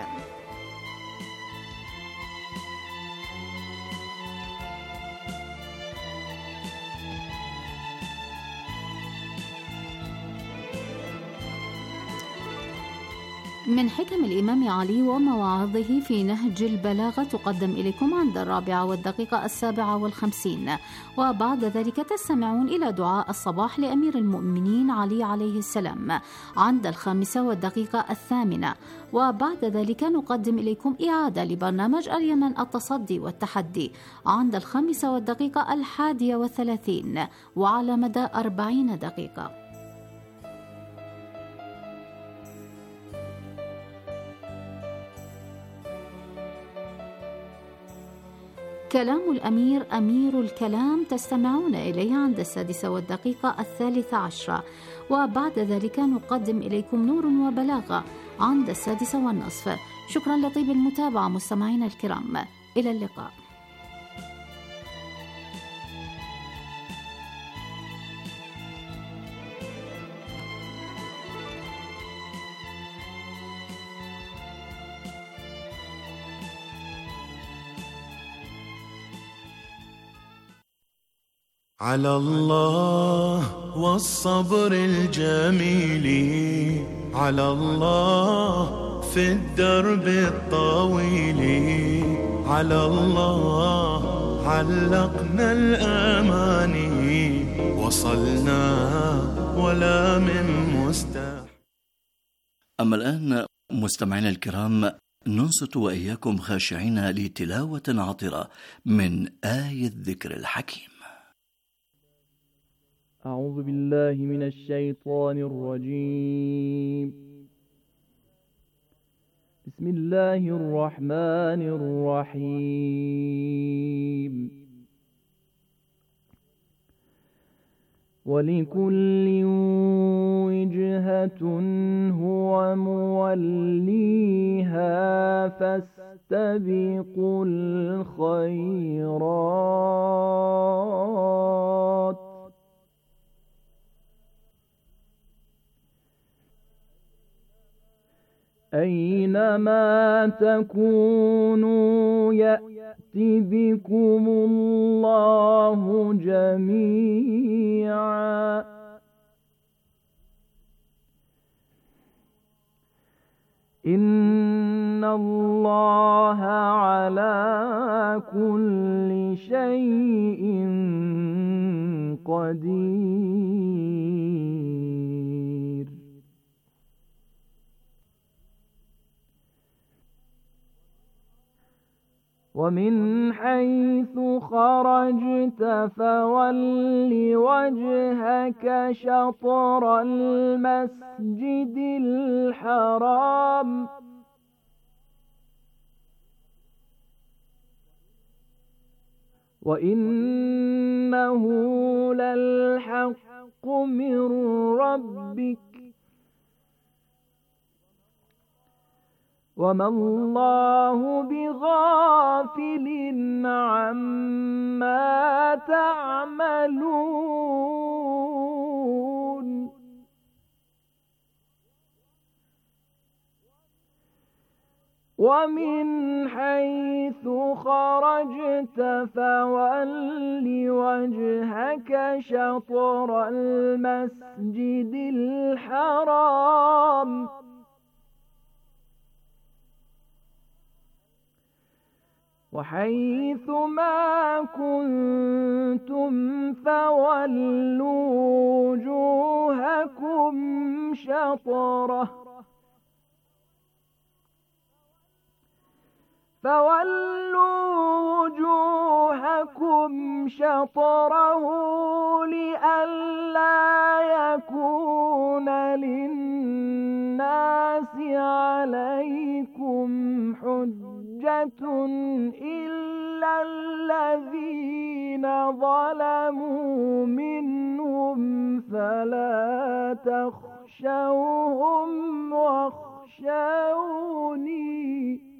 من حكم الإمام علي ومواعظه في نهج البلاغة تقدم إليكم عند الرابعة والدقيقة السابعة والخمسين، وبعد ذلك تستمعون إلى دعاء الصباح لأمير المؤمنين علي عليه السلام عند الخامسة والدقيقة الثامنة، وبعد ذلك نقدم إليكم إعادة لبرنامج اليمن التصدي والتحدي عند الخامسة والدقيقة الحادية والثلاثين وعلى مدى أربعين دقيقة. كلام الأمير أمير الكلام تستمعون إليه عند السادسة والدقيقة الثالثة عشرة، وبعد ذلك نقدم إليكم نور وبلاغة عند السادسة والنصف. شكرا لطيب المتابعة مستمعينا الكرام، إلى اللقاء. على الله والصبر الجميل، على الله في الدرب الطويل، على الله علقنا الأماني، وصلنا ولا من مستحيل. أما الآن مستمعينا الكرام ننصت وإياكم خاشعين لتلاوة عطرة من آية الذكر الحكيم. أعوذ بالله من الشيطان الرجيم. بسم الله الرحمن الرحيم. ولكل وجهة هو موليها فاستبقوا الخيرات أينما تكونوا يأت بكم الله جميعا إن الله على كل شيء قدير. ومن حيث خرجت فول وجهك شطر المسجد الحرام وإنه للحق من ربك وما الله بغافل عما تعملون. ومن حيث خرجت فول وجهك شطر المسجد الحرام وحيث ما كنتم فولوا وجوهكم شطره فولوا وجوهكم شطره لئلا يكون للناس عليكم حجة إلا الذين ظلموا منهم فلا تخشوهم واخشوني